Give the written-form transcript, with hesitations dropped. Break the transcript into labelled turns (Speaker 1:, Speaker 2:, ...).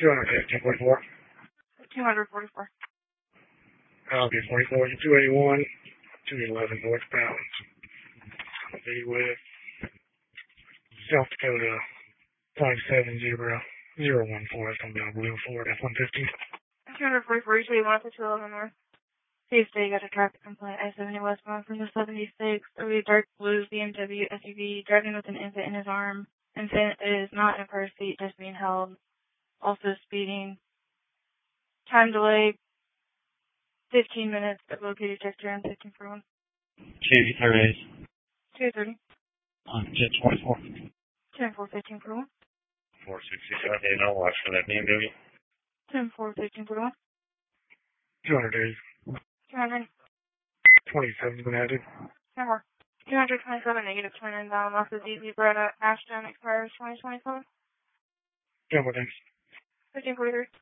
Speaker 1: 244.
Speaker 2: 244.
Speaker 1: I'll be 44 to 281, 211 northbound. Be with South Dakota 570-014. It's going to be on blue Ford F-150.
Speaker 2: 244, usually 1 to 211 north. Tuesday, got a traffic complaint. I-70 westbound from the 76. There will be a dark blue BMW SUV driving with an infant in his arm. Infant is not in a car seat, just being held. Also speeding. Time delay, 15 minutes. Located check turn, 15 for 1.
Speaker 3: Katie, 30
Speaker 2: 230.
Speaker 3: Jet 24.
Speaker 2: 10-4, 15 for 1.
Speaker 3: 467, I'll watch for that BMW.
Speaker 2: 10-4, 15 for 1.
Speaker 1: 200 days.
Speaker 2: 200.
Speaker 1: 27's been added.
Speaker 2: 10 more. 227, negative 29 down. Off the ZZ Beretta Ashton expires 2027.
Speaker 1: 10 more, thanks.
Speaker 2: 1543.